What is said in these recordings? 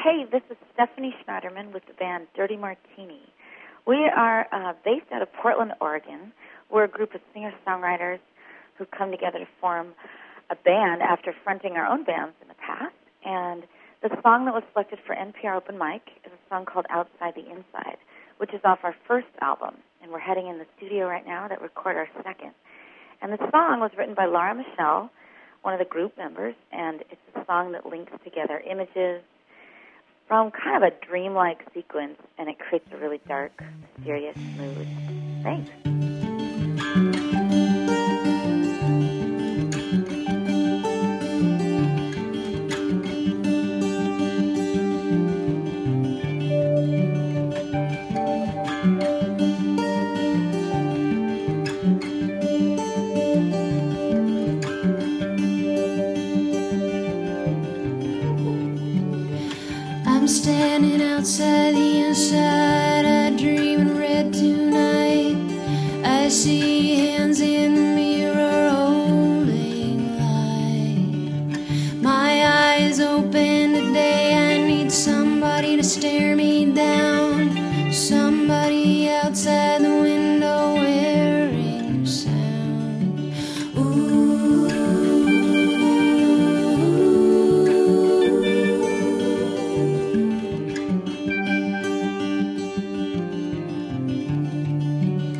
Hey, this is Stephanie Schneiderman with the band Dirty Martini. We are based out of Portland, Oregon. We're a group of singer-songwriters who come together to form a band after fronting our own bands in the past. And the song that was selected for NPR Open Mic is a song called Outside the Inside, which is off our first album. And we're heading in the studio right now to record our second. And the song was written by Laura Michelle, one of the group members, and it's a song that links together images from kind of a dreamlike sequence, and it creates a really dark, mysterious mood. Thanks. I'm standing outside the inside, I dream in red tonight. I see hands in the mirror holding light. My eyes open today, I need somebody to stare me down. Somebody outside the window wearing sound. Ooh.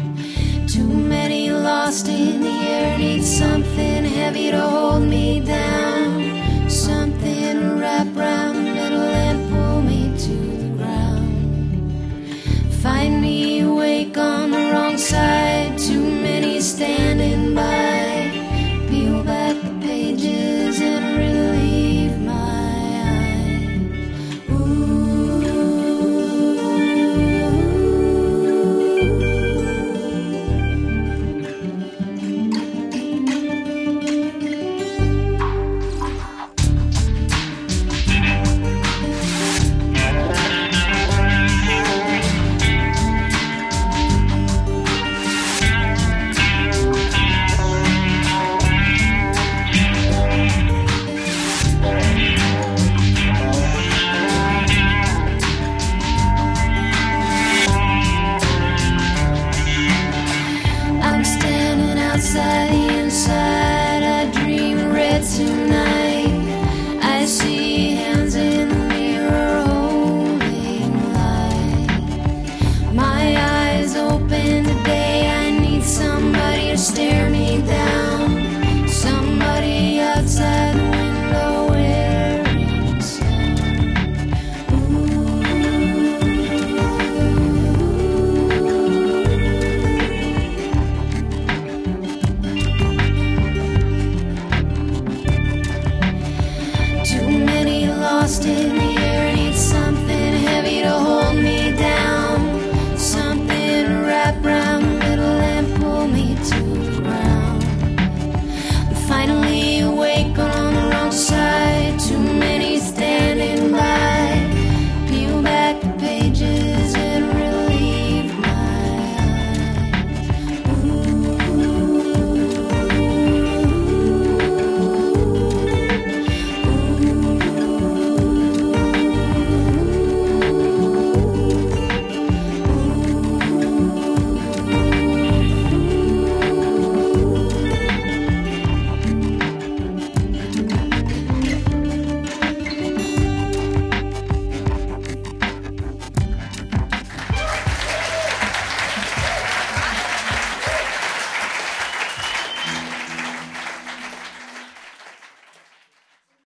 Too many lost in the air, need something heavy to hold me down.